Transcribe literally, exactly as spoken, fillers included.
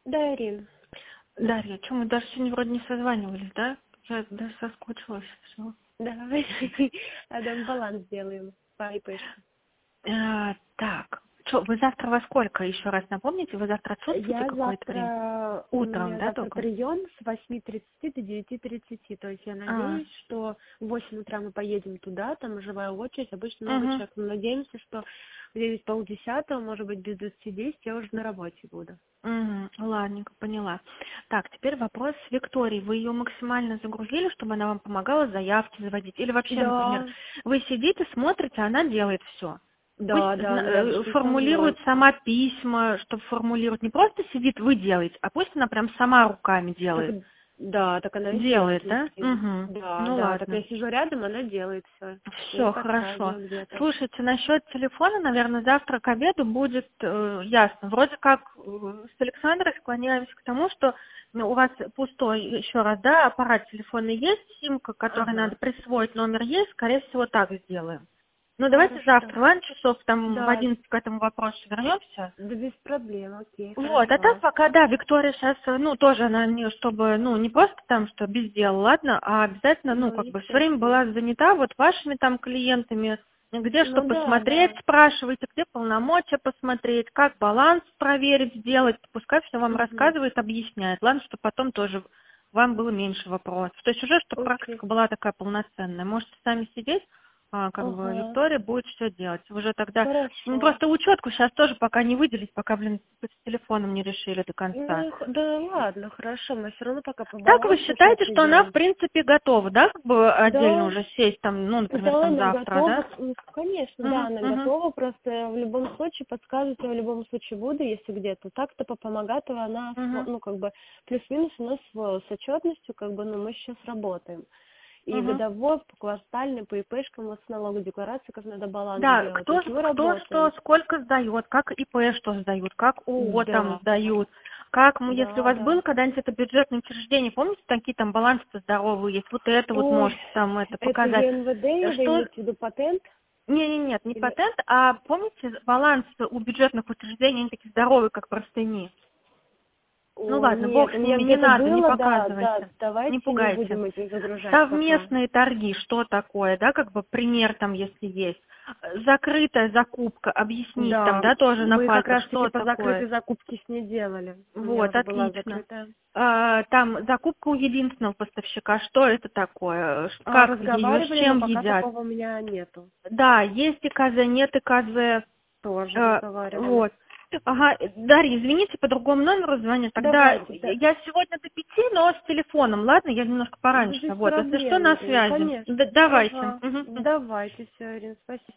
Да, Ирина. Дарья, что мы даже сегодня вроде не созванивались, да? Я даже соскучилась. Все. Давай, Адам, баланс сделаем по ИПшке. А, так, что, вы завтра во сколько? Еще раз напомните, вы завтра отсутствуете Я какое-то время? завтра, у Утром, меня да, завтра только? прием с восьми тридцати до девяти тридцати, то есть я А, надеюсь, что в восемь утра мы поедем туда, там живая очередь, обычно много угу, человек, но надеемся, что в девять полдесятого, может быть, без двадцати десять я уже на работе буду. угу, ладненько, поняла. Так, теперь вопрос с Викторией. Вы ее максимально загрузили, чтобы она вам помогала заявки заводить? Или вообще, например, Да, вы сидите, смотрите, она делает все? Пусть да, да, зна- она рядом э, со формулирует мной. сама письма, чтобы формулировать. Не просто сидит, вы делаете, а пусть она прям сама руками Так, делает. да, так она и делает, Делает, да? Максим. Угу. Да, Ну да, так ладно. я сижу рядом, она делает все. Я ей Все, хорошо. подсказываю где-то. Слушайте, насчет телефона, наверное, завтра к обеду будет э, ясно. Вроде как э, с Александрой склоняемся к тому, что ну, у вас пустой, еще раз, да, аппарат телефонный есть, симка, которой надо Ага, присвоить, номер есть, скорее всего, так сделаем. Ну, давайте хорошо. завтра, ладно, часов там в Да, одиннадцать к этому вопросу вернемся. да без проблем, окей, Вот, а так хорошо. пока, да, Виктория сейчас, ну, тоже она не, чтобы, ну, не просто там, что без дела, ладно, а обязательно, ну, Ну, как бы все время естественно. была занята вот вашими там клиентами, где что Ну да, посмотреть, да. спрашиваете, где полномочия посмотреть, как баланс проверить, сделать, пускай все вам Угу. рассказывает, объясняет, ладно, чтобы потом тоже вам было меньше вопросов. То есть уже, чтобы Окей. практика была такая полноценная. Можете сами сидеть, а, как бы Ага. Виктория будет все делать. Уже тогда, ну, Хорошо. просто учетку сейчас тоже пока не выделить, пока, блин, с телефоном не решили до конца. Ну, х- да ладно, хорошо, мы все равно пока по Так вы балансу сейчас считаете, что она, в идем. принципе, готова, да, как бы отдельно Да, уже сесть там, ну, например, да, там она завтра, готова, да? м, конечно, да, Угу, она угу. готова, просто в любом случае подскажет, я в любом случае буду, если где-то. Так-то по помогатого она, осво- Угу, ну, как бы, плюс-минус у нас освоилась с отчетностью, как бы, ну, мы сейчас работаем. И угу. годовой, по квартальной, по ИПшкам, вот с налоговой декларацией, как надо баланс Да, делать. То кто, есть мы кто что, работаем. сколько сдает, как ИП что сдают, как ООО там Да, сдают, как, ну, если у да, вас да. было когда-нибудь это бюджетное учреждение, помните, такие там балансы здоровые есть, вот это вот Ой, можете там это это показать. ЕНВД, Э, вы Что, имеете в виду патент? не, не, нет, не Или... патент, а помните, баланс у бюджетных учреждений, они такие здоровые, как простыни. Ну Ой, ладно, бог нет, у с меня ними, не где-то надо, не было, да, да, показывайте, не давайте не пугайте. будем этим загружать пока. Совместные торги, что такое, да, как бы пример там, если есть. Закрытая закупка, объяснить там, Да, да, тоже на мы как пальцах, раз-таки что по такое. закрытой закупке с ней делали. У меня Вот, уже была отлично. закрытая. А, там закупка у единственного поставщика, что это такое, Ш- А, как ее, с разговаривали, но чем пока едят. такого у меня нету. Да, есть ИКЗ, нет ИКЗ, Тоже Э, разговаривали. вот. Ага, Дарья, извините, по другому номеру звоню. Тогда Давайте, да. я сегодня до пяти, но с телефоном, ладно? Я немножко Да пораньше. без Вот, если что, проблем, на Ирина, связи. конечно. Д- давайте. Ага, Мгм. давайте, все, Ирина, спасибо.